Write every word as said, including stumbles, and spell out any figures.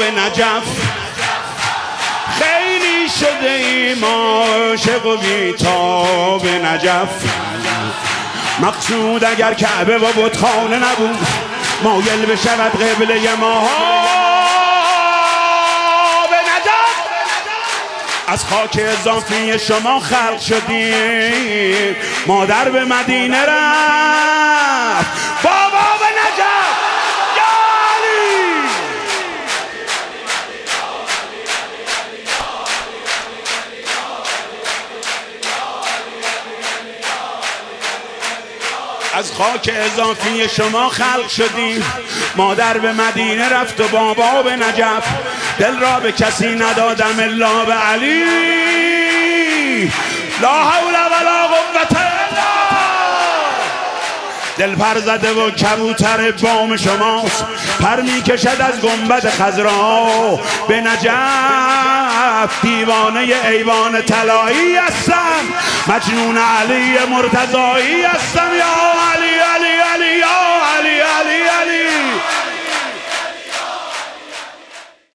نجف. خیلی شده ایم عاشق و بیتاب نجف. مقصود اگر کعبه و بتخانه نبود مایل بشود قبله ما به نجف. از خاک اضافی شما خلق شدیم، مادر به مدینه رفت، بابا به نجف. از خاک اضافی شما خلق شدیم، مادر به مدینه رفت و بابا به نجف. دل را به کسی ندادم الا به علی، لا حول ولا قوة الا. دل پر زده و کبوتر بام شماست، پر می کشد از گنبد خضرا به نجف. دیوانه ایوان طلایی هستم، مجنون علی مرتضایی هستم. یا